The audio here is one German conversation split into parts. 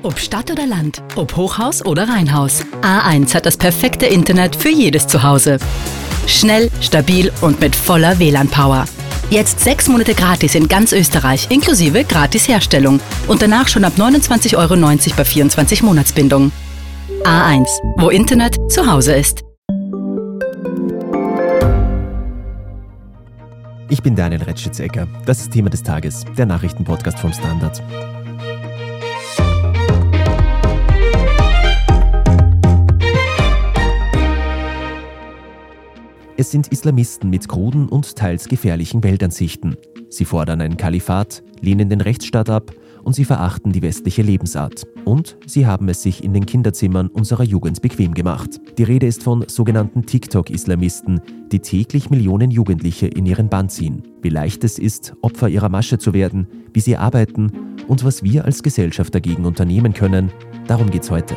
Ob Stadt oder Land, ob Hochhaus oder Reihenhaus. A1 hat das perfekte Internet für jedes Zuhause. Schnell, stabil und mit voller WLAN-Power. Jetzt 6 Monate gratis in ganz Österreich, inklusive Gratis-Herstellung. Und danach schon ab 29,90 € bei 24 Monatsbindung. A1, wo Internet zu Hause ist. Ich bin Daniel Retschitz-Ecker. Das ist Thema des Tages, der Nachrichtenpodcast vom Standard. Es sind Islamisten mit kruden und teils gefährlichen Weltansichten. Sie fordern ein Kalifat, lehnen den Rechtsstaat ab und sie verachten die westliche Lebensart. Und sie haben es sich in den Kinderzimmern unserer Jugend bequem gemacht. Die Rede ist von sogenannten TikTok-Islamisten, die täglich Millionen Jugendliche in ihren Bann ziehen. Wie leicht es ist, Opfer ihrer Masche zu werden, wie sie arbeiten und was wir als Gesellschaft dagegen unternehmen können, darum geht's heute.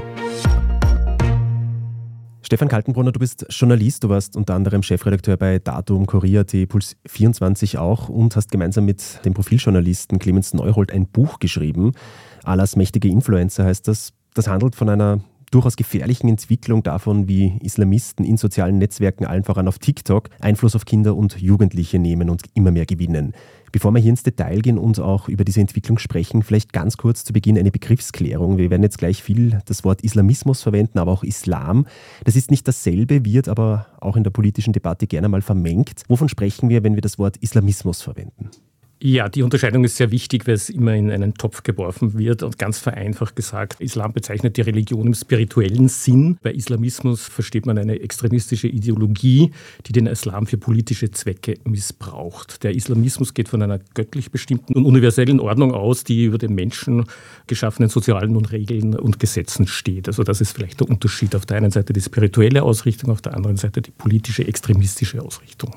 Stefan Kaltenbrunner, du bist Journalist, du warst unter anderem Chefredakteur bei Datum, Kurier.at, Puls24 auch und hast gemeinsam mit dem Profiljournalisten Clemens Neuhold ein Buch geschrieben. Allahs mächtige Influencer heißt das. Das handelt von einer durchaus gefährlichen Entwicklung davon, wie Islamisten in sozialen Netzwerken, allen voran auf TikTok, Einfluss auf Kinder und Jugendliche nehmen und immer mehr gewinnen. Bevor wir hier ins Detail gehen und auch über diese Entwicklung sprechen, vielleicht ganz kurz zu Beginn eine Begriffsklärung. Wir werden jetzt gleich viel das Wort Islamismus verwenden, aber auch Islam. Das ist nicht dasselbe, wird aber auch in der politischen Debatte gerne mal vermengt. Wovon sprechen wir, wenn wir das Wort Islamismus verwenden? Ja, die Unterscheidung ist sehr wichtig, weil es immer in einen Topf geworfen wird und ganz vereinfacht gesagt, Islam bezeichnet die Religion im spirituellen Sinn. Bei Islamismus versteht man eine extremistische Ideologie, die den Islam für politische Zwecke missbraucht. Der Islamismus geht von einer göttlich bestimmten und universellen Ordnung aus, die über den Menschen geschaffenen sozialen und Regeln und Gesetzen steht. Also das ist vielleicht der Unterschied. Auf der einen Seite die spirituelle Ausrichtung, auf der anderen Seite die politische, extremistische Ausrichtung.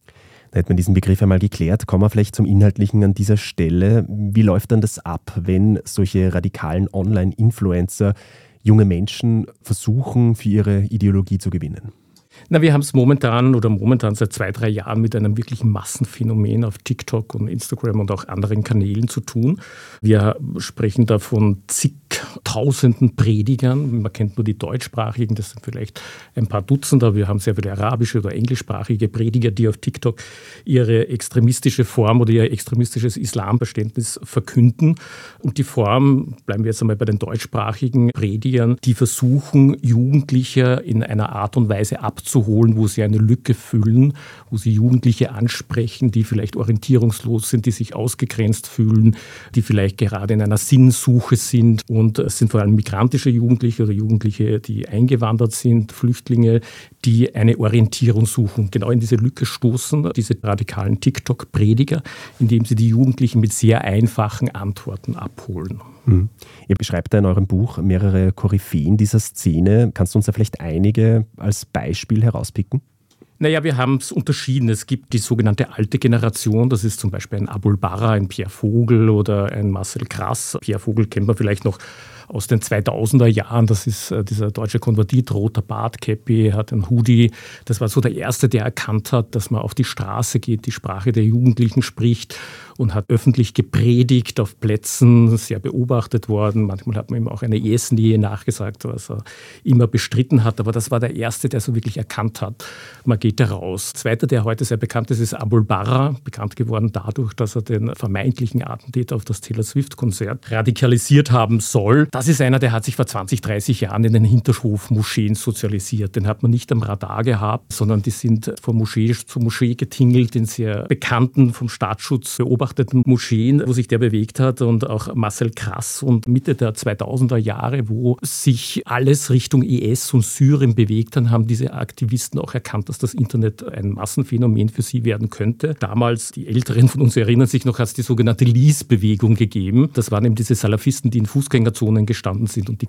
Da hätte man diesen Begriff einmal geklärt. Kommen wir vielleicht zum Inhaltlichen an dieser Stelle. Wie läuft dann das ab, wenn solche radikalen Online-Influencer junge Menschen versuchen, für ihre Ideologie zu gewinnen? Wir haben es momentan seit 2-3 Jahren mit einem wirklichen Massenphänomen auf TikTok und Instagram und auch anderen Kanälen zu tun. Wir sprechen da von zigtausenden Predigern. Man kennt nur die deutschsprachigen, das sind vielleicht ein paar Dutzend, aber wir haben sehr viele arabische oder englischsprachige Prediger, die auf TikTok ihre extremistische Form oder ihr extremistisches Islamverständnis verkünden. Und die Form, bleiben wir jetzt einmal bei den deutschsprachigen Predigern, die versuchen, Jugendliche in einer Art und Weise abzuholen, wo sie eine Lücke füllen, wo sie Jugendliche ansprechen, die vielleicht orientierungslos sind, die sich ausgegrenzt fühlen, die vielleicht gerade in einer Sinnsuche sind. Und es sind vor allem migrantische Jugendliche oder Jugendliche, die eingewandert sind, Flüchtlinge, die eine Orientierung suchen. Genau in diese Lücke stoßen diese radikalen TikTok-Prediger, indem sie die Jugendlichen mit sehr einfachen Antworten abholen. Ihr beschreibt da in eurem Buch mehrere Koryphäen dieser Szene. Kannst du uns da vielleicht einige als Beispiel herauspicken? Wir haben es unterschieden. Es gibt die sogenannte alte Generation, das ist zum Beispiel ein Abul Barra, ein Pierre Vogel oder ein Marcel Krass. Pierre Vogel kennt man vielleicht noch aus den 2000er Jahren, das ist dieser deutsche Konvertit, roter Bart, Käppi, hat einen Hoodie. Das war so der Erste, der erkannt hat, dass man auf die Straße geht, die Sprache der Jugendlichen spricht und hat öffentlich gepredigt auf Plätzen, sehr beobachtet worden. Manchmal hat man ihm auch eine Ehesnähe nachgesagt, was er immer bestritten hat. Aber das war der Erste, der so wirklich erkannt hat, man geht da raus. Zweiter, der heute sehr bekannt ist Abul Barra, bekannt geworden dadurch, dass er den vermeintlichen Attentäter auf das Taylor Swift-Konzert radikalisiert haben soll. Das ist einer, der hat sich vor 20, 30 Jahren in den Hinterhof-Moscheen sozialisiert. Den hat man nicht am Radar gehabt, sondern die sind von Moschee zu Moschee getingelt in sehr bekannten, vom Staatsschutz beobachteten Moscheen, wo sich der bewegt hat. Und auch Marcel Krass und Mitte der 2000er Jahre, wo sich alles Richtung IS und Syrien bewegt hat, haben diese Aktivisten auch erkannt, dass das Internet ein Massenphänomen für sie werden könnte. Damals, die Älteren von uns erinnern sich noch, hat es die sogenannte Lease-Bewegung gegeben. Das waren eben diese Salafisten, die in Fußgängerzonen gestanden sind und die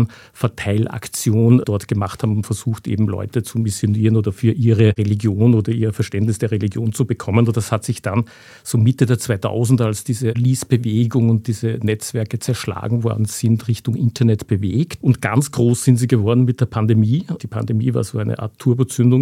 Koran-Verteilaktion dort gemacht haben und versucht eben Leute zu missionieren oder für ihre Religion oder ihr Verständnis der Religion zu bekommen. Und das hat sich dann so Mitte der 2000er, als diese Lease-Bewegung und diese Netzwerke zerschlagen worden sind, Richtung Internet bewegt. Und ganz groß sind sie geworden mit der Pandemie. Die Pandemie war so eine Art Turbozündung für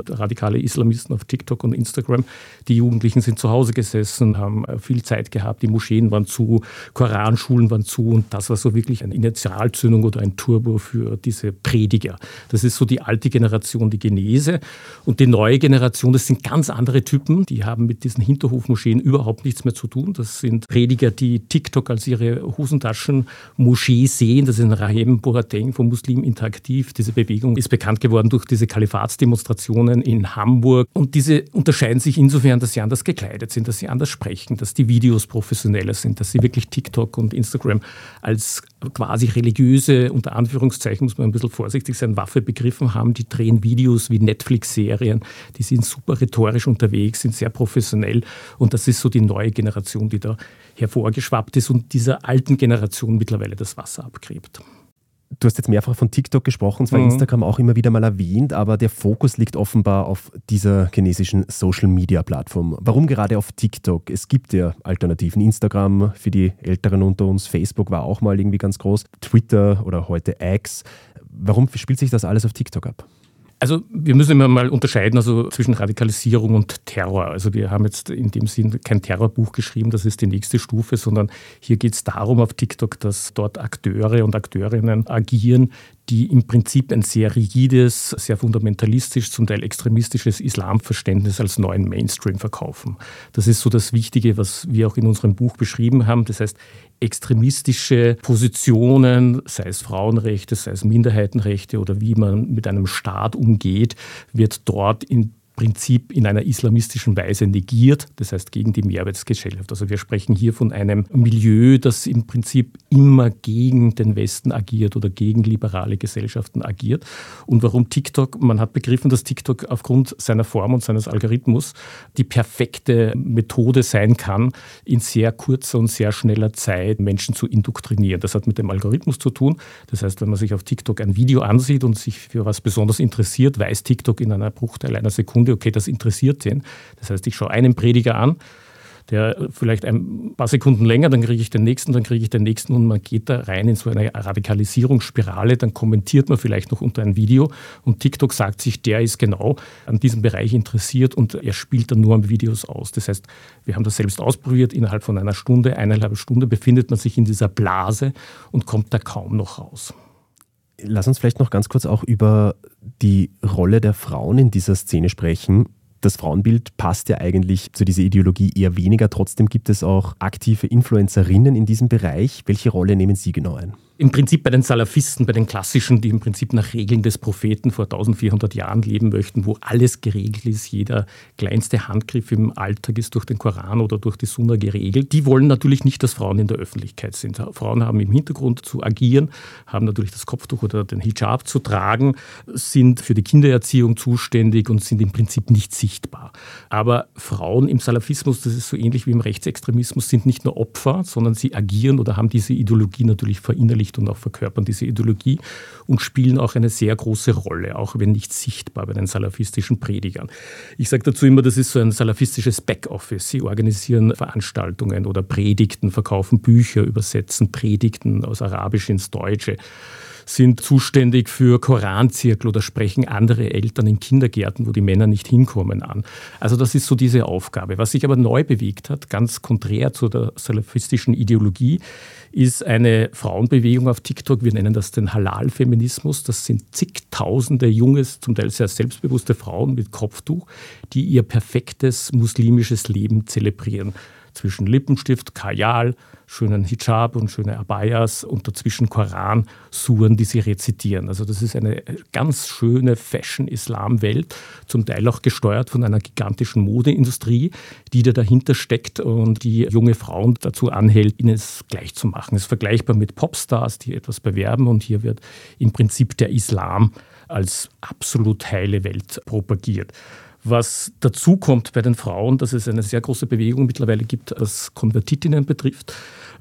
gibt radikale Islamisten auf TikTok und Instagram. Die Jugendlichen sind zu Hause gesessen, haben viel Zeit gehabt, die Moscheen waren zu, Koranschulen waren zu und das war so wirklich eine Initialzündung oder ein Turbo für diese Prediger. Das ist so die alte Generation, die Genese. Und die neue Generation, das sind ganz andere Typen, die haben mit diesen Hinterhofmoscheen überhaupt nichts mehr zu tun. Das sind Prediger, die TikTok als ihre Hosentaschen-Moschee sehen. Das ist ein Rahem Boateng vom Muslim Interaktiv. Diese Bewegung ist bekannt geworden durch diese Kalifatsdemonstrationen in Hamburg. Und diese unterscheiden sich insofern, dass sie anders gekleidet sind, dass sie anders sprechen, dass die Videos professioneller sind, dass sie wirklich TikTok und Instagram als quasi religiöse, unter Anführungszeichen muss man ein bisschen vorsichtig sein, Waffe begriffen haben. Die drehen Videos wie Netflix-Serien, die sind super rhetorisch unterwegs, sind sehr professionell und das ist so die neue Generation, die da hervorgeschwappt ist und dieser alten Generation mittlerweile das Wasser abgräbt. Du hast jetzt mehrfach von TikTok gesprochen, zwar Instagram auch immer wieder mal erwähnt, aber der Fokus liegt offenbar auf dieser chinesischen Social-Media-Plattform. Warum gerade auf TikTok? Es gibt ja Alternativen. Instagram für die Älteren unter uns, Facebook war auch mal irgendwie ganz groß, Twitter oder heute X. Warum spielt sich das alles auf TikTok ab? Also wir müssen immer mal unterscheiden zwwischen Radikalisierung und Terror. Also wir haben jetzt in dem Sinn kein Terrorbuch geschrieben, das ist die nächste Stufe, sondern hier geht es darum auf TikTok, dass dort Akteure und Akteurinnen agieren, die im Prinzip ein sehr rigides, sehr fundamentalistisch, zum Teil extremistisches Islamverständnis als neuen Mainstream verkaufen. Das ist so das Wichtige, was wir auch in unserem Buch beschrieben haben. Das heißt, extremistische Positionen, sei es Frauenrechte, sei es Minderheitenrechte oder wie man mit einem Staat umgeht, wird dort im Prinzip in einer islamistischen Weise negiert, das heißt gegen die Mehrwertsgesellschaft. Also wir sprechen hier von einem Milieu, das im Prinzip immer gegen den Westen agiert oder gegen liberale Gesellschaften agiert. Und warum TikTok? Man hat begriffen, dass TikTok aufgrund seiner Form und seines Algorithmus die perfekte Methode sein kann, in sehr kurzer und sehr schneller Zeit Menschen zu indoktrinieren. Das hat mit dem Algorithmus zu tun. Das heißt, wenn man sich auf TikTok ein Video ansieht und sich für was besonders interessiert, weiß TikTok in einer Bruchteil einer Sekunde, okay, das interessiert den. Das heißt, ich schaue einen Prediger an, der vielleicht ein paar Sekunden länger, dann kriege ich den nächsten und man geht da rein in so eine Radikalisierungsspirale, dann kommentiert man vielleicht noch unter ein Video und TikTok sagt sich, der ist genau an diesem Bereich interessiert und er spielt dann nur am Videos aus. Das heißt, wir haben das selbst ausprobiert, innerhalb von einer Stunde, 1,5 Stunde befindet man sich in dieser Blase und kommt da kaum noch raus. Lass uns vielleicht noch ganz kurz auch über die Rolle der Frauen in dieser Szene sprechen. Das Frauenbild passt ja eigentlich zu dieser Ideologie eher weniger. Trotzdem gibt es auch aktive Influencerinnen in diesem Bereich. Welche Rolle nehmen Sie genau ein? Im Prinzip bei den Salafisten, bei den Klassischen, die im Prinzip nach Regeln des Propheten vor 1400 Jahren leben möchten, wo alles geregelt ist, jeder kleinste Handgriff im Alltag ist durch den Koran oder durch die Sunna geregelt. Die wollen natürlich nicht, dass Frauen in der Öffentlichkeit sind. Frauen haben im Hintergrund zu agieren, haben natürlich das Kopftuch oder den Hijab zu tragen, sind für die Kindererziehung zuständig und sind im Prinzip nicht sichtbar. Aber Frauen im Salafismus, das ist so ähnlich wie im Rechtsextremismus, sind nicht nur Opfer, sondern sie agieren oder haben diese Ideologie natürlich verinnerlicht und auch verkörpern diese Ideologie und spielen auch eine sehr große Rolle, auch wenn nicht sichtbar bei den salafistischen Predigern. Ich sage dazu immer, das ist so ein salafistisches Backoffice. Sie organisieren Veranstaltungen oder Predigten, verkaufen Bücher, übersetzen Predigten aus Arabisch ins Deutsche, sind zuständig für Koranzirkel oder sprechen andere Eltern in Kindergärten, wo die Männer nicht hinkommen, an. Also das ist so diese Aufgabe. Was sich aber neu bewegt hat, ganz konträr zu der salafistischen Ideologie, ist eine Frauenbewegung auf TikTok. Wir nennen das den Halal-Feminismus. Das sind zigtausende junge, zum Teil sehr selbstbewusste Frauen mit Kopftuch, die ihr perfektes muslimisches Leben zelebrieren. Zwischen Lippenstift, Kajal, schönen Hijab und schöne Abayas und dazwischen Koran-Suren, die sie rezitieren. Also das ist eine ganz schöne Fashion-Islam-Welt, zum Teil auch gesteuert von einer gigantischen Modeindustrie, die da dahinter steckt und die junge Frauen dazu anhält, ihnen es gleich zu machen. Es ist vergleichbar mit Popstars, die etwas bewerben und hier wird im Prinzip der Islam als absolut heile Welt propagiert. Was dazu kommt bei den Frauen, dass es eine sehr große Bewegung mittlerweile gibt, was Konvertitinnen betrifft. Also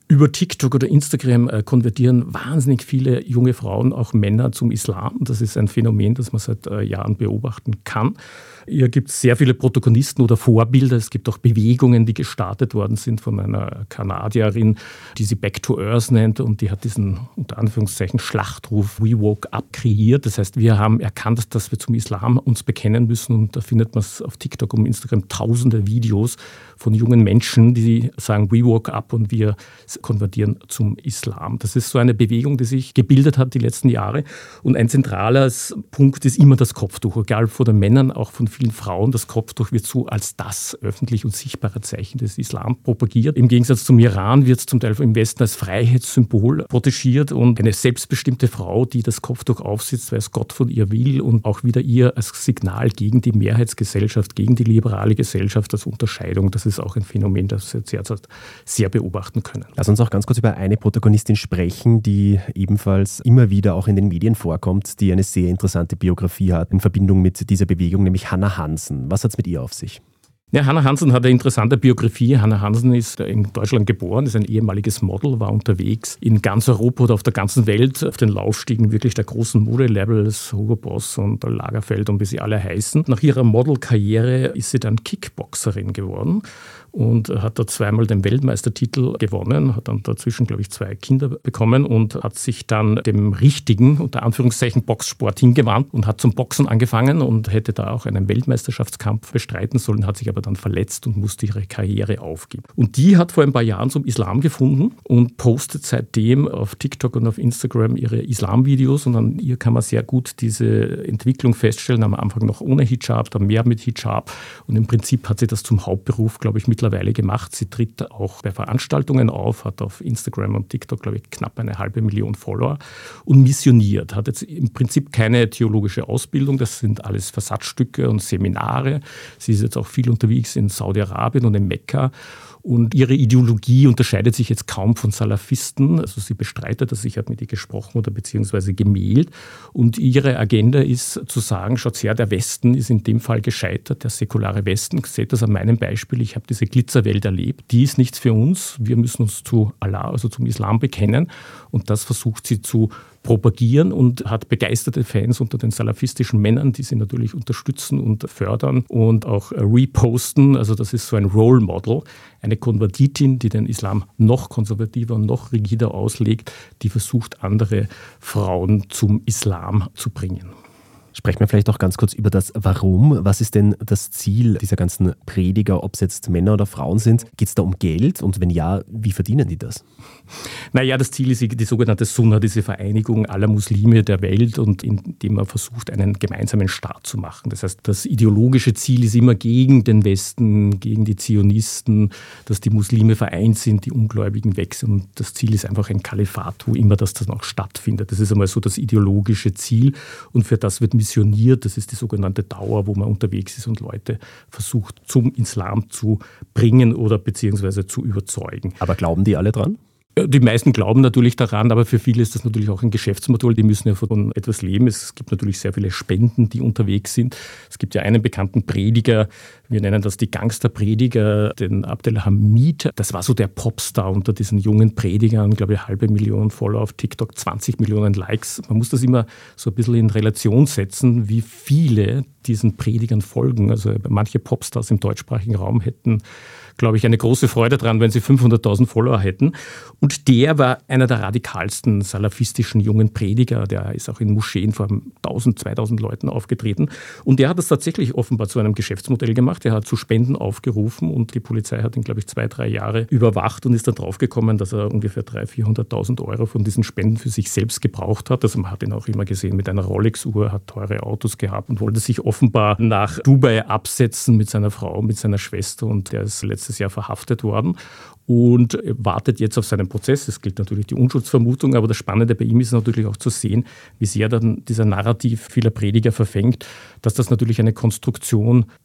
Über TikTok oder Instagram konvertieren wahnsinnig viele junge Frauen, auch Männer, zum Islam. Das ist ein Phänomen, das man seit Jahren beobachten kann. Hier gibt es sehr viele Protagonisten oder Vorbilder. Es gibt auch Bewegungen, die gestartet worden sind von einer Kanadierin, die sie Back to Earth nennt. Und die hat diesen, unter Anführungszeichen, Schlachtruf We Woke Up kreiert. Das heißt, wir haben erkannt, dass wir zum Islam uns bekennen müssen. Und da findet man es auf TikTok und Instagram tausende Videos von jungen Menschen, die sagen We Woke Up und wir konvertieren zum Islam. Das ist so eine Bewegung, die sich gebildet hat die letzten Jahre. Und ein zentraler Punkt ist immer das Kopftuch, egal von den Männern, auch von vielen Frauen. Das Kopftuch wird so als das öffentlich und sichtbare Zeichen des Islam propagiert. Im Gegensatz zum Iran wird es zum Teil im Westen als Freiheitssymbol protegiert und eine selbstbestimmte Frau, die das Kopftuch aufsetzt, weil es Gott von ihr will und auch wieder ihr als Signal gegen die Mehrheitsgesellschaft, gegen die liberale Gesellschaft als Unterscheidung. Das ist auch ein Phänomen, das wir derzeit sehr beobachten können. Lass uns auch ganz kurz über eine Protagonistin sprechen, die ebenfalls immer wieder auch in den Medien vorkommt, die eine sehr interessante Biografie hat in Verbindung mit dieser Bewegung, nämlich Hannah Hansen. Was hat es mit ihr auf sich? Ja, Hannah Hansen hat eine interessante Biografie. Hannah Hansen ist in Deutschland geboren, ist ein ehemaliges Model, war unterwegs in ganz Europa oder auf der ganzen Welt auf den Laufstiegen wirklich der großen Modelabels, Hugo Boss und Lagerfeld und wie sie alle heißen. Nach ihrer Modelkarriere ist sie dann Kickboxerin geworden und hat da zweimal den Weltmeistertitel gewonnen, hat dann dazwischen, glaube ich, 2 Kinder bekommen und hat sich dann dem richtigen, unter Anführungszeichen, Boxsport hingewandt und hat zum Boxen angefangen und hätte da auch einen Weltmeisterschaftskampf bestreiten sollen, hat sich aber dann verletzt und musste ihre Karriere aufgeben. Und die hat vor ein paar Jahren zum Islam gefunden und postet seitdem auf TikTok und auf Instagram ihre Islam-Videos und an ihr kann man sehr gut diese Entwicklung feststellen, am Anfang noch ohne Hijab, dann mehr mit Hijab und im Prinzip hat sie das zum Hauptberuf, glaube ich, mittlerweile gemacht. Sie tritt auch bei Veranstaltungen auf, hat auf Instagram und TikTok, glaube ich, knapp 500.000 Follower und missioniert. Hat jetzt im Prinzip keine theologische Ausbildung, das sind alles Versatzstücke und Seminare. Sie ist jetzt auch viel unterwegs in Saudi-Arabien und in Mekka. Und ihre Ideologie unterscheidet sich jetzt kaum von Salafisten. Also sie bestreitet das, ich habe mit ihr gesprochen oder beziehungsweise gemailt. Und ihre Agenda ist zu sagen, schaut her, der Westen ist in dem Fall gescheitert, der säkulare Westen. Seht das an meinem Beispiel, ich habe diese Glitzerwelt erlebt. Die ist nichts für uns. Wir müssen uns zu Allah, also zum Islam bekennen. Und das versucht sie zu propagieren und hat begeisterte Fans unter den salafistischen Männern, die sie natürlich unterstützen und fördern und auch reposten. Also das ist so ein Role Model, eine Konvertitin, die den Islam noch konservativer und noch rigider auslegt, die versucht, andere Frauen zum Islam zu bringen. Sprechen wir vielleicht auch ganz kurz über das Warum. Was ist denn das Ziel dieser ganzen Prediger, ob es jetzt Männer oder Frauen sind? Geht es da um Geld? Und wenn ja, wie verdienen die das? Naja, das Ziel ist die sogenannte Sunna, diese Vereinigung aller Muslime der Welt und indem man versucht, einen gemeinsamen Staat zu machen. Das heißt, das ideologische Ziel ist immer gegen den Westen, gegen die Zionisten, dass die Muslime vereint sind, die Ungläubigen weg sind. Und das Ziel ist einfach ein Kalifat, wo immer das dann auch stattfindet. Das ist einmal so das ideologische Ziel und für das wird missioniert. Das ist die sogenannte Dauer, wo man unterwegs ist und Leute versucht, zum Islam zu bringen oder beziehungsweise zu überzeugen. Aber glauben die alle dran? Die meisten glauben natürlich daran, aber für viele ist das natürlich auch ein Geschäftsmodell. Die müssen ja von etwas leben. Es gibt natürlich sehr viele Spenden, die unterwegs sind. Es gibt ja einen bekannten Prediger, wir nennen das die Gangsterprediger, den Abdelhamid. Das war so der Popstar unter diesen jungen Predigern, glaube ich, 500.000 Follower auf TikTok, 20 Millionen Likes. Man muss das immer so ein bisschen in Relation setzen, wie viele diesen Predigern folgen. Also manche Popstars im deutschsprachigen Raum hätten, glaube ich, eine große Freude dran, wenn sie 500.000 Follower hätten. Und der war einer der radikalsten salafistischen jungen Prediger. Der ist auch in Moscheen vor 1.000, 2.000 Leuten aufgetreten. Und der hat das tatsächlich offenbar zu einem Geschäftsmodell gemacht. Er hat zu Spenden aufgerufen und die Polizei hat ihn, glaube ich, 2-3 Jahre überwacht und ist dann draufgekommen, dass er ungefähr 300.000, 400.000 Euro von diesen Spenden für sich selbst gebraucht hat. Also man hat ihn auch immer gesehen mit einer Rolex-Uhr, hat teure Autos gehabt und wollte sich offenbar nach Dubai absetzen mit seiner Frau, mit seiner Schwester und der ist letztes Jahr verhaftet worden und wartet jetzt auf seinen Prozess. Es gilt natürlich die Unschuldsvermutung, aber das Spannende bei ihm ist natürlich auch zu sehen, wie sehr dann dieser Narrativ vieler Prediger verfängt, dass das natürlich eine Konstruktion der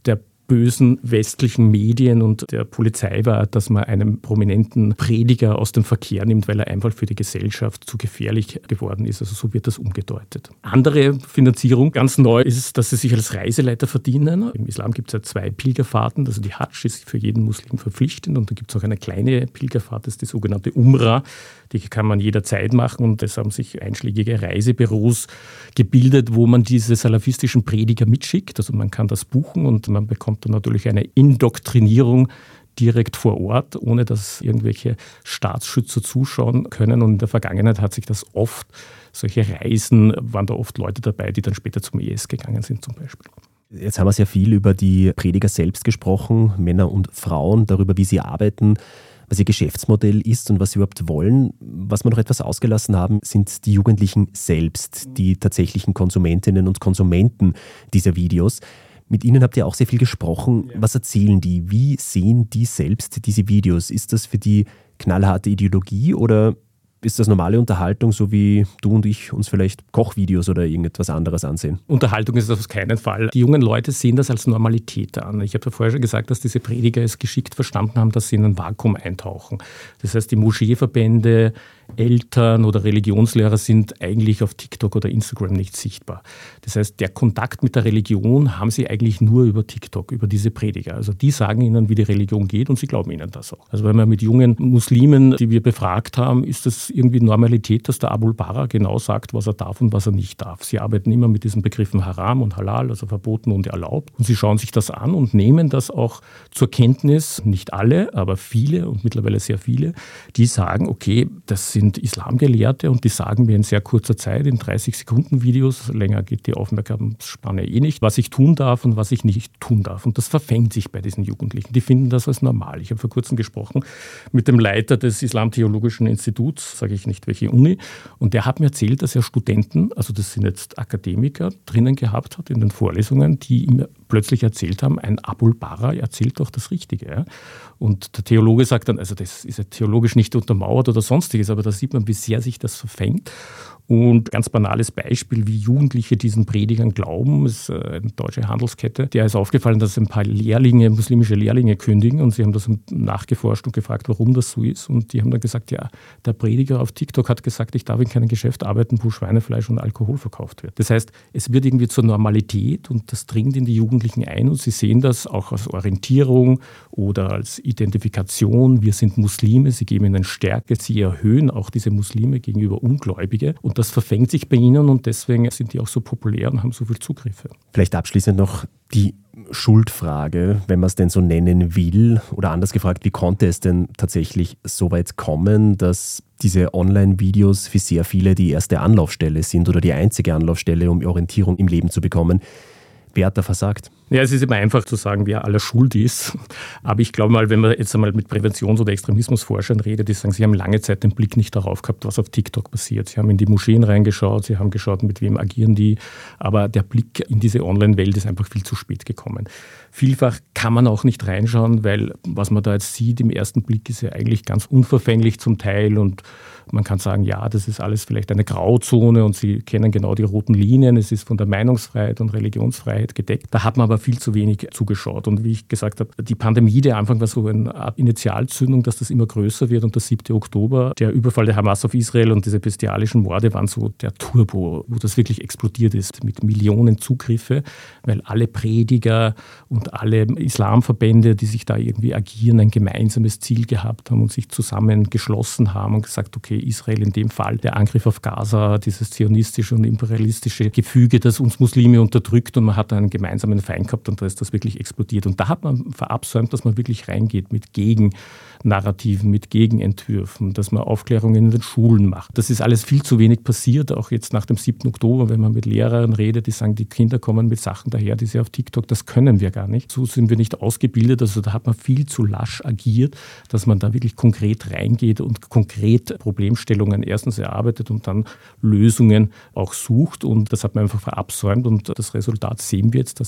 bösen westlichen Medien und der Polizei war, dass man einen prominenten Prediger aus dem Verkehr nimmt, weil er einfach für die Gesellschaft zu gefährlich geworden ist. Also so wird das umgedeutet. Andere Finanzierung, ganz neu, ist, dass sie sich als Reiseleiter verdienen. Im Islam gibt es ja 2 Pilgerfahrten. Also die Hajj ist für jeden Muslim verpflichtend und dann gibt es auch eine kleine Pilgerfahrt, das ist die sogenannte Umrah. Die kann man jederzeit machen und es haben sich einschlägige Reisebüros gebildet, wo man diese salafistischen Prediger mitschickt. Also man kann das buchen und man bekommt dann natürlich eine Indoktrinierung direkt vor Ort, ohne dass irgendwelche Staatsschützer zuschauen können. Und in der Vergangenheit hat sich das oft, solche Reisen, waren da oft Leute dabei, die dann später zum IS gegangen sind zum Beispiel. Jetzt haben wir sehr viel über die Prediger selbst gesprochen, Männer und Frauen, darüber, wie sie arbeiten, was ihr Geschäftsmodell ist und was sie überhaupt wollen. Was wir noch etwas ausgelassen haben, sind die Jugendlichen selbst, die tatsächlichen Konsumentinnen und Konsumenten dieser Videos. Mit ihnen habt ihr auch sehr viel gesprochen. Was erzählen die? Wie sehen die selbst diese Videos? Ist das für die knallharte Ideologie oder ist das normale Unterhaltung, so wie du und ich uns vielleicht Kochvideos oder irgendetwas anderes ansehen? Unterhaltung ist das auf keinen Fall. Die jungen Leute sehen das als Normalität an. Ich habe ja vorher schon gesagt, dass diese Prediger es geschickt verstanden haben, dass sie in ein Vakuum eintauchen. Das heißt, die Moscheeverbände, Eltern oder Religionslehrer sind eigentlich auf TikTok oder Instagram nicht sichtbar. Das heißt, der Kontakt mit der Religion haben sie eigentlich nur über TikTok, über diese Prediger. Also die sagen ihnen, wie die Religion geht und sie glauben ihnen das auch. Also wenn wir mit jungen Muslimen, die wir befragt haben, ist das irgendwie Normalität, dass der Abul Bara genau sagt, was er darf und was er nicht darf. Sie arbeiten immer mit diesen Begriffen Haram und Halal, also verboten und erlaubt. Und sie schauen sich das an und nehmen das auch zur Kenntnis, nicht alle, aber viele und mittlerweile sehr viele, die sagen, okay, das sind Islamgelehrte und die sagen mir in sehr kurzer Zeit, in 30-Sekunden-Videos, länger geht die Aufmerksamkeitsspanne nicht, was ich tun darf und was ich nicht tun darf. Und das verfängt sich bei diesen Jugendlichen. Die finden das als normal. Ich habe vor kurzem gesprochen mit dem Leiter des Islamtheologischen Instituts, sage ich nicht welche Uni, und der hat mir erzählt, dass er Studenten, also das sind jetzt Akademiker, drinnen gehabt hat in den Vorlesungen, die ihm plötzlich erzählt haben, ein Abul Bara erzählt doch das Richtige. Ja? Und der Theologe sagt dann, also das ist ja theologisch nicht untermauert oder sonstiges, aber da sieht man, wie sehr sich das verfängt. Und ganz banales Beispiel, wie Jugendliche diesen Predigern glauben, ist eine deutsche Handelskette. Der ist aufgefallen, dass ein paar Lehrlinge, muslimische Lehrlinge kündigen und sie haben das nachgeforscht und gefragt, warum das so ist. Und die haben dann gesagt, ja, der Prediger auf TikTok hat gesagt, ich darf in keinem Geschäft arbeiten, wo Schweinefleisch und Alkohol verkauft wird. Das heißt, es wird irgendwie zur Normalität und das dringt in die Jugendlichen ein und sie sehen das auch als Orientierung oder als Identifikation. Wir sind Muslime, sie geben ihnen Stärke, sie erhöhen auch diese Muslime gegenüber Ungläubige und das verfängt sich bei ihnen und deswegen sind die auch so populär und haben so viel Zugriffe. Vielleicht abschließend noch die Schuldfrage, wenn man es denn so nennen will, oder anders gefragt, wie konnte es denn tatsächlich so weit kommen, dass diese Online-Videos für sehr viele die erste Anlaufstelle sind oder die einzige Anlaufstelle, um Orientierung im Leben zu bekommen? Wer hat da versagt? Ja, es ist immer einfach zu sagen, wer aller schuld ist. Aber ich glaube mal, wenn man jetzt einmal mit Präventions- oder Extremismusforschern redet, die sagen, sie haben lange Zeit den Blick nicht darauf gehabt, was auf TikTok passiert. Sie haben in die Moscheen reingeschaut, sie haben geschaut, mit wem agieren die. Aber der Blick in diese Online-Welt ist einfach viel zu spät gekommen. Vielfach kann man auch nicht reinschauen, weil was man da jetzt sieht im ersten Blick ist ja eigentlich ganz unverfänglich zum Teil und man kann sagen, ja, das ist alles vielleicht eine Grauzone und Sie kennen genau die roten Linien. Es ist von der Meinungsfreiheit und Religionsfreiheit gedeckt. Da hat man aber viel zu wenig zugeschaut. Und wie ich gesagt habe, die Pandemie, der Anfang war so eine Art Initialzündung, dass das immer größer wird. Und der 7. Oktober, der Überfall der Hamas auf Israel und diese bestialischen Morde waren so der Turbo, wo das wirklich explodiert ist mit Millionen Zugriffe, weil alle Prediger und alle Islamverbände, die sich da irgendwie agieren, ein gemeinsames Ziel gehabt haben und sich zusammengeschlossen haben und gesagt, okay, Israel in dem Fall, der Angriff auf Gaza, dieses zionistische und imperialistische Gefüge, das uns Muslime unterdrückt und man hat einen gemeinsamen Feind gehabt und da ist das wirklich explodiert. Und da hat man verabsäumt, dass man wirklich reingeht mit Gegennarrativen, mit Gegenentwürfen, dass man Aufklärungen in den Schulen macht. Das ist alles viel zu wenig passiert, auch jetzt nach dem 7. Oktober, wenn man mit Lehrern redet, die sagen, die Kinder kommen mit Sachen daher, die sie auf TikTok, das können wir gar nicht. So sind wir nicht ausgebildet, also da hat man viel zu lasch agiert, dass man da wirklich konkret reingeht und konkret Problemstellungen erstens erarbeitet und dann Lösungen auch sucht und das hat man einfach verabsäumt und das Resultat sehen wir jetzt, dass in Teilen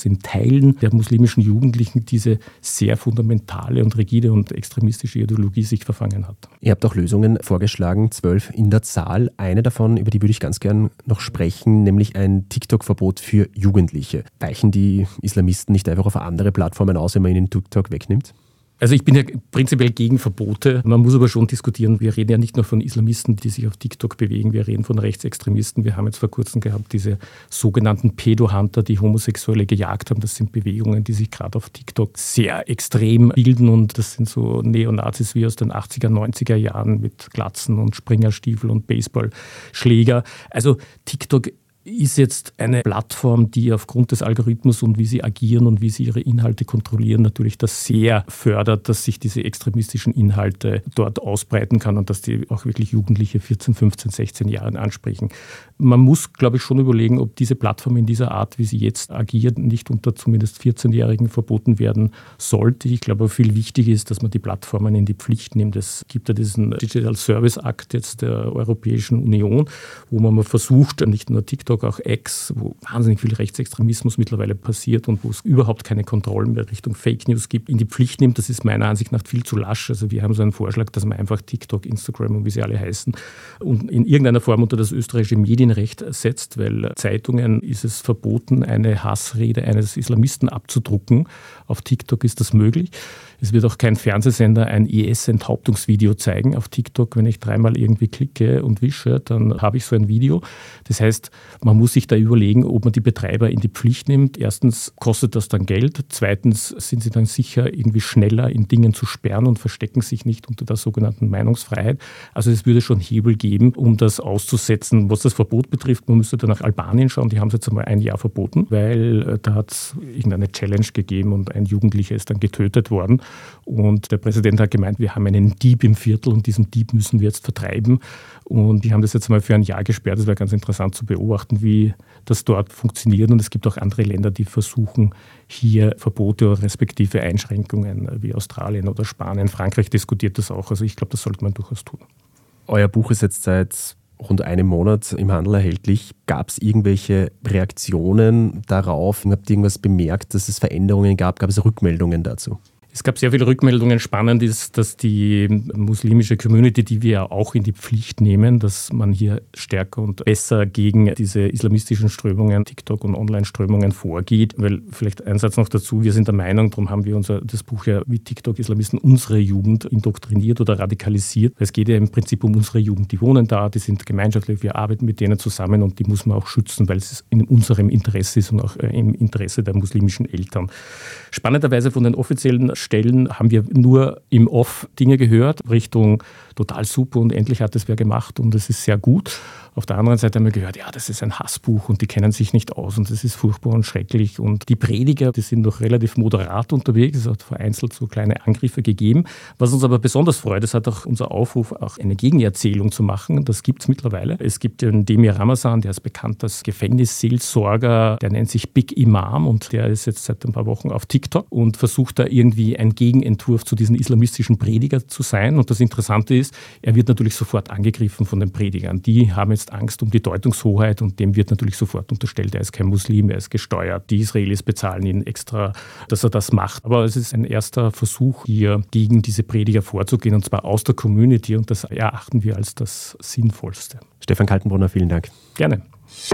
Teilen der muslimischen Jugendlichen diese sehr fundamentale und rigide und extremistische Ideologie sich verfangen hat. Ihr habt auch Lösungen vorgeschlagen, 12 in der Zahl. Eine davon, über die würde ich ganz gern noch sprechen, nämlich ein TikTok-Verbot für Jugendliche. Weichen die Islamisten nicht einfach auf andere Plattformen aus, wenn man ihnen TikTok wegnimmt? Also ich bin ja prinzipiell gegen Verbote. Man muss aber schon diskutieren, wir reden ja nicht nur von Islamisten, die sich auf TikTok bewegen, wir reden von Rechtsextremisten. Wir haben jetzt vor kurzem gehabt diese sogenannten Pedo-Hunter, die Homosexuelle gejagt haben. Das sind Bewegungen, die sich gerade auf TikTok sehr extrem bilden und das sind so Neonazis wie aus den 80er, 90er Jahren mit Glatzen und Springerstiefel und Baseballschläger. Also TikTok ist jetzt eine Plattform, die aufgrund des Algorithmus und wie sie agieren und wie sie ihre Inhalte kontrollieren, natürlich das sehr fördert, dass sich diese extremistischen Inhalte dort ausbreiten kann und dass die auch wirklich Jugendliche 14, 15, 16 Jahre ansprechen. Man muss, glaube ich, schon überlegen, ob diese Plattform in dieser Art, wie sie jetzt agiert, nicht unter zumindest 14-Jährigen verboten werden sollte. Ich glaube, viel wichtig ist, dass man die Plattformen in die Pflicht nimmt. Es gibt ja diesen Digital Service Act jetzt der Europäischen Union, wo man mal versucht, nicht nur TikTok, auch X, wo wahnsinnig viel Rechtsextremismus mittlerweile passiert und wo es überhaupt keine Kontrollen mehr Richtung Fake News gibt, in die Pflicht nimmt. Das ist meiner Ansicht nach viel zu lasch. Also wir haben so einen Vorschlag, dass man einfach TikTok, Instagram und wie sie alle heißen und in irgendeiner Form unter das österreichische Medienrecht setzt, weil Zeitungen ist es verboten, eine Hassrede eines Islamisten abzudrucken. Auf TikTok ist das möglich. Es wird auch kein Fernsehsender ein IS-Enthauptungsvideo zeigen auf TikTok. Wenn ich 3-mal irgendwie klicke und wische, dann habe ich so ein Video. Das heißt, man muss sich da überlegen, ob man die Betreiber in die Pflicht nimmt. Erstens kostet das dann Geld. Zweitens sind sie dann sicher irgendwie schneller in Dingen zu sperren und verstecken sich nicht unter der sogenannten Meinungsfreiheit. Also es würde schon Hebel geben, um das auszusetzen. Was das Verbot betrifft, man müsste dann nach Albanien schauen. Die haben es jetzt einmal ein Jahr verboten, weil da hat es irgendeine Challenge gegeben und ein Jugendlicher ist dann getötet worden. Und der Präsident hat gemeint, wir haben einen Dieb im Viertel und diesen Dieb müssen wir jetzt vertreiben. Und die haben das jetzt mal für ein Jahr gesperrt. Das wäre ganz interessant zu beobachten, wie das dort funktioniert. Und es gibt auch andere Länder, die versuchen, hier Verbote oder respektive Einschränkungen wie Australien oder Spanien. Frankreich diskutiert das auch. Also ich glaube, das sollte man durchaus tun. Euer Buch ist jetzt seit rund einem Monat im Handel erhältlich. Gab es irgendwelche Reaktionen darauf? Habt ihr irgendwas bemerkt, dass es Veränderungen gab? Gab es Rückmeldungen dazu? Es gab sehr viele Rückmeldungen. Spannend ist, dass die muslimische Community, die wir ja auch in die Pflicht nehmen, dass man hier stärker und besser gegen diese islamistischen Strömungen, TikTok und Online-Strömungen vorgeht. Weil vielleicht ein Satz noch dazu, wir sind der Meinung, darum haben wir das Buch ja wie TikTok-Islamisten unsere Jugend indoktriniert oder radikalisiert. Es geht ja im Prinzip um unsere Jugend. Die wohnen da, die sind gemeinschaftlich, wir arbeiten mit denen zusammen und die muss man auch schützen, weil es in unserem Interesse ist und auch im Interesse der muslimischen Eltern. Spannenderweise von den offiziellen Stellen haben wir nur im Off Dinge gehört, Richtung total super und endlich hat es wer gemacht und es ist sehr gut. Auf der anderen Seite haben wir gehört, ja, das ist ein Hassbuch und die kennen sich nicht aus und das ist furchtbar und schrecklich. Und die Prediger, die sind noch relativ moderat unterwegs. Es hat vereinzelt so kleine Angriffe gegeben. Was uns aber besonders freut, es hat auch unser Aufruf, auch eine Gegenerzählung zu machen. Das gibt es mittlerweile. Es gibt den Demir Ramazan, der ist bekannt als Gefängnisseelsorger, der nennt sich Big Imam und der ist jetzt seit ein paar Wochen auf TikTok und versucht da irgendwie ein Gegenentwurf zu diesen islamistischen Predigern zu sein. Und das Interessante ist, er wird natürlich sofort angegriffen von den Predigern. Die haben jetzt Angst um die Deutungshoheit und dem wird natürlich sofort unterstellt, er ist kein Muslim, er ist gesteuert. Die Israelis bezahlen ihn extra, dass er das macht. Aber es ist ein erster Versuch, hier gegen diese Prediger vorzugehen und zwar aus der Community und das erachten wir als das Sinnvollste. Stefan Kaltenbrunner, vielen Dank. Gerne.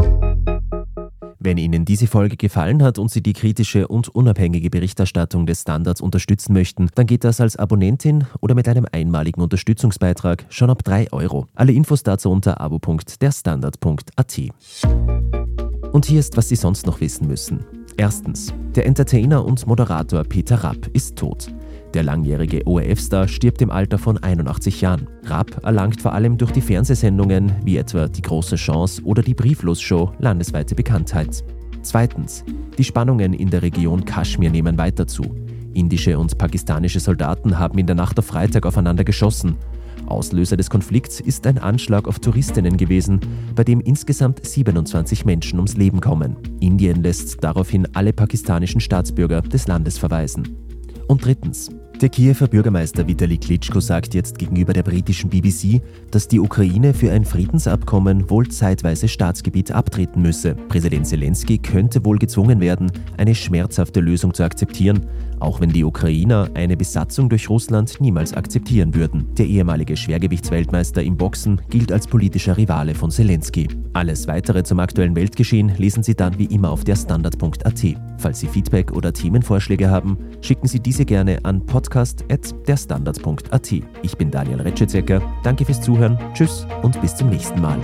Wenn Ihnen diese Folge gefallen hat und Sie die kritische und unabhängige Berichterstattung des Standards unterstützen möchten, dann geht das als Abonnentin oder mit einem einmaligen Unterstützungsbeitrag schon ab 3 €. Alle Infos dazu unter abo.derstandard.at. Und hier ist, was Sie sonst noch wissen müssen. Erstens: Der Entertainer und Moderator Peter Rapp ist tot. Der langjährige ORF-Star stirbt im Alter von 81 Jahren. Rapp erlangt vor allem durch die Fernsehsendungen wie etwa Die große Chance oder die Brieflos-Show landesweite Bekanntheit. Zweitens: Die Spannungen in der Region Kaschmir nehmen weiter zu. Indische und pakistanische Soldaten haben in der Nacht auf Freitag aufeinander geschossen. Auslöser des Konflikts ist ein Anschlag auf Touristinnen gewesen, bei dem insgesamt 27 Menschen ums Leben kommen. Indien lässt daraufhin alle pakistanischen Staatsbürger des Landes verweisen. Und drittens: Der Kiewer Bürgermeister Vitali Klitschko sagt jetzt gegenüber der britischen BBC, dass die Ukraine für ein Friedensabkommen wohl zeitweise Staatsgebiet abtreten müsse. Präsident Zelensky könnte wohl gezwungen werden, eine schmerzhafte Lösung zu akzeptieren, auch wenn die Ukrainer eine Besatzung durch Russland niemals akzeptieren würden. Der ehemalige Schwergewichtsweltmeister im Boxen gilt als politischer Rivale von Zelensky. Alles Weitere zum aktuellen Weltgeschehen lesen Sie dann wie immer auf derstandard.at. Falls Sie Feedback oder Themenvorschläge haben, schicken Sie diese gerne an podcast@derstandard.at. Ich bin Daniel Retschetzecker, danke fürs Zuhören, tschüss und bis zum nächsten Mal.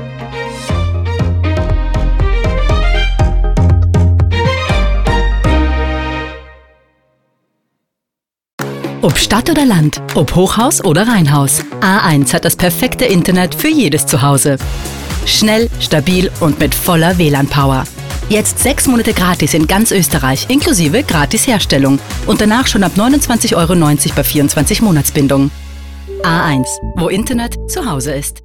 Ob Stadt oder Land, ob Hochhaus oder Reihenhaus. A1 hat das perfekte Internet für jedes Zuhause. Schnell, stabil und mit voller WLAN-Power. Jetzt 6 Monate gratis in ganz Österreich, inklusive Gratis-Herstellung. Und danach schon ab 29,90 € bei 24 Monatsbindung. A1, wo Internet zu Hause ist.